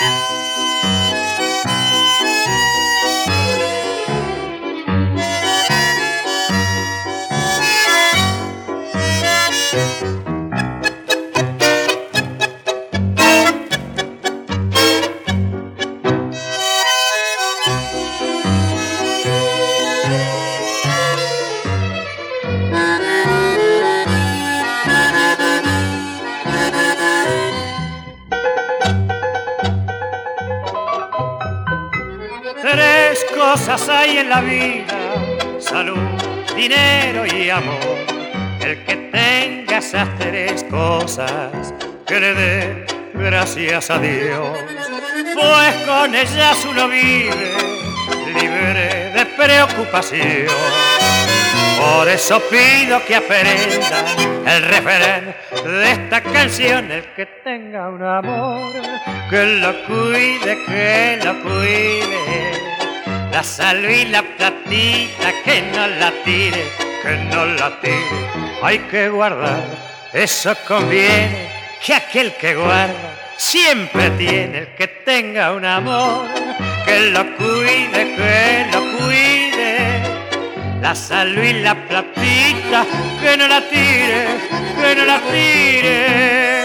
Tres cosas hay en la vida: salud, dinero y amor. El que tenga esas tres cosas, que le dé gracias a Dios, pues con ellas uno vive libre de preocupación. Por eso pido que aprendan el refrán de esta canción: el que tenga un amor, que lo cuide, que lo cuide. La salud y la platita, que no la tire, que no la tire. Hay que guardar, eso conviene, que aquel que guarda siempre tiene. El que tenga un amor, que lo cuide, que lo cuide. La salud y la platita, que no la tire, que no la tire.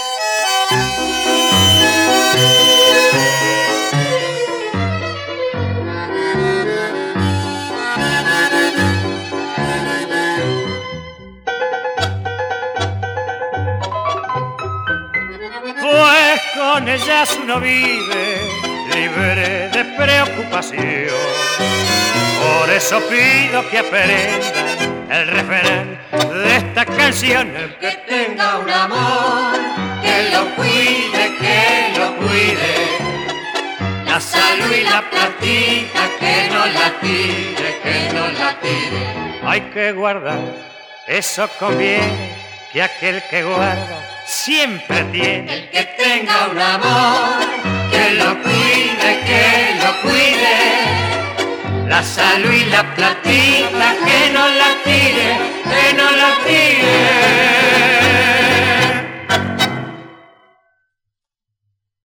Pues con ellas uno vive libre de preocupación. Por eso pido que aprendan el refrán de esta canción: el que tenga un amor, que lo cuide, que lo cuide. La salud y la platita, que no la tire, que no la tire. Hay que guardar, eso conviene, que aquel que guarda siempre tiene. El que tenga un amor, que lo cuide, que lo cuide. La salud y la platita,